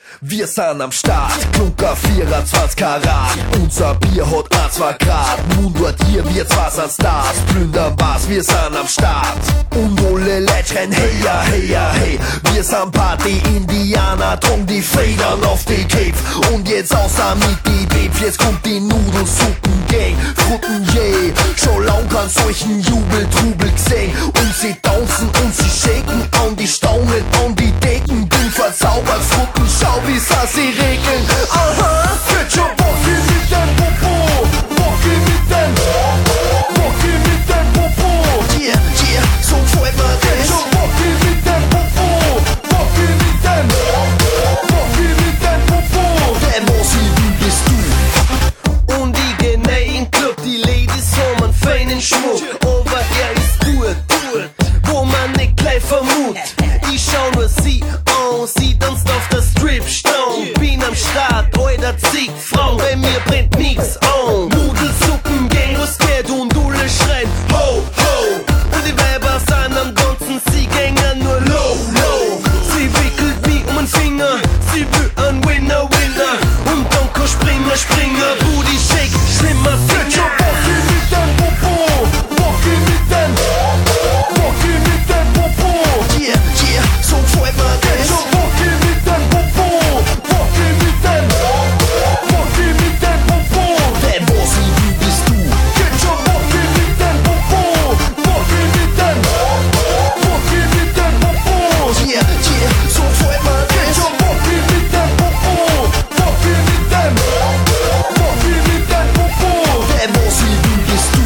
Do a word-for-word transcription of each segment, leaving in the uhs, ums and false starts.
Wir sind am Start, Klunker vierundzwanzig Karat. Unser Bier hat ein, zwei Grad. Mundort hier, wir zwei sind Stars. Plündern was, wir sind am Start. Und alle Leute schreien hey ja, hey ja, hey. Wir sind Party-Indianer, drum die Federn auf die Cape. Und jetzt außer mit die Babes, jetzt kommt die Nudelsuppen-Gang. Frutten, yeah, schon lang kann solchen Jubel-Trubel gesehen. Und sie tanzen und sie shaken an die Stangen, an die Decken. Bin verzaubert, Frutten, schau wie sie regeln. Aha, wird schon Bocki mit dem Popo. Bocki mit dem Bocki mit dem Popo. Yeah, yeah, so freut man das. Schon Bocki mit dem Popo. Bocki mit dem Bocki mit dem Popo. Der Mossi, wie bist du? Und ich geh rein in Club, die Ladies haben einen feinen Schmuck. Aber er ist gut, gut, wo man nicht gleich vermut. Ich schau nur sie an, sie tanzt auf der Stripstone. Bin am Start, heute zig Frauen, bei mir brennt nix an. Nudelsuppen, Gang, was geht und alle schreien ho, ho. Und die Weiber sind am Tanzen, sie gängen nur low, low. Sie wickelt mich um den Finger, sie will ein Winner, Winner. Und dann kann Springer, Springer, Booty Shake, schlimmer Finger. Bocki mit dem Popo, Bocki mit dem Bocki mit dem Popo. Yeah, yeah, so freut man das. Bocki mit dem Popo, Bocki mit dem Bocki mit dem Popo. Der Mossi, wie bist du? Geht schon Bocki mit dem Popo, Bocki mit dem Bocki mit dem Popo. Yeah, yeah, so freut man das. Geht schon Bocki mit dem Popo, Bocki mit dem Bocki mit dem Popo. Der Mossi, wie bist du?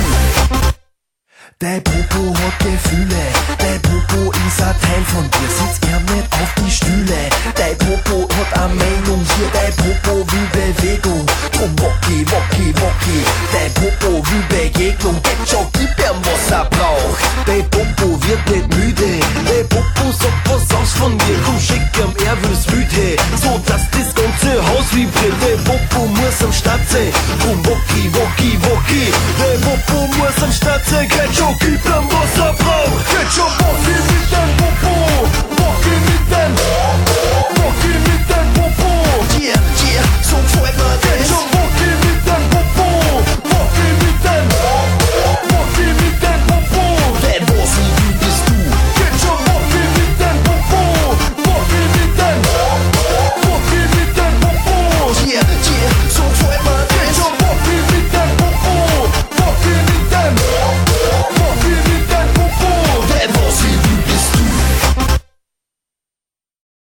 Der Popo hat Gefühle, der Popo ist ein Teil von dir, sitzt er nicht auf die Stühle. Der Popo hat eine Meinung hier, der Popo will Bewegung, drum Wocki, Wocki, Wocki. Der Popo will Begegnung, geht schon, gib ihm was er braucht. Der Popo wird nicht müde, der Popo sagt was aus von dir, komm schick ihm, er will's müde, so dass das ganze Haus vibriert. Der Popo muss am Start sein, drum Wocki, Wocki, Wocki. Der Popo muss am Start sein, geht schon, gib ihm was er braucht. Geht schon, Bocki mit dem